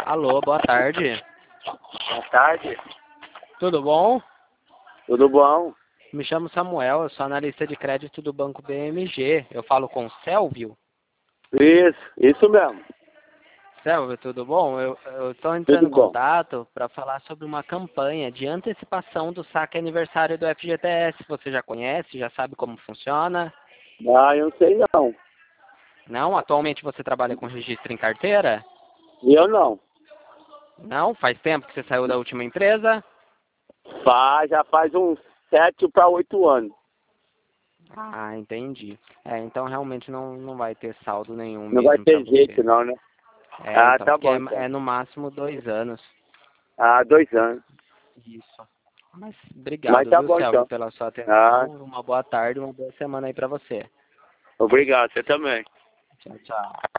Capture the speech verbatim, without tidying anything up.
Alô, boa tarde. Boa tarde. Tudo bom? Tudo bom? Me chamo Samuel, eu sou analista de crédito do Banco B M G. Eu falo com o Sélvio? Isso, isso mesmo. Sélvio, tudo bom? Eu estou entrando Tudo em bom. contato para falar sobre uma campanha de antecipação do saque aniversário do F G T S. Você já conhece? Já sabe como funciona? Ah, eu não sei não. Não? Atualmente você trabalha com registro em carteira? Eu não. Não? Faz tempo que você saiu da última empresa? Faz, já faz uns sete para oito anos. Ah, entendi. É, então realmente não, não vai ter saldo nenhum Não vai mesmo para ter jeito você. não, né? É, Ah, então, tá porque bom é, então. é no máximo dois anos. Ah, dois anos. Isso. Mas Mas obrigado, tá viu, bom Selvi, então. pela sua Ah, atenção. Uma boa tarde, uma boa semana aí pra você. obrigado, você também. Tchau, tchau.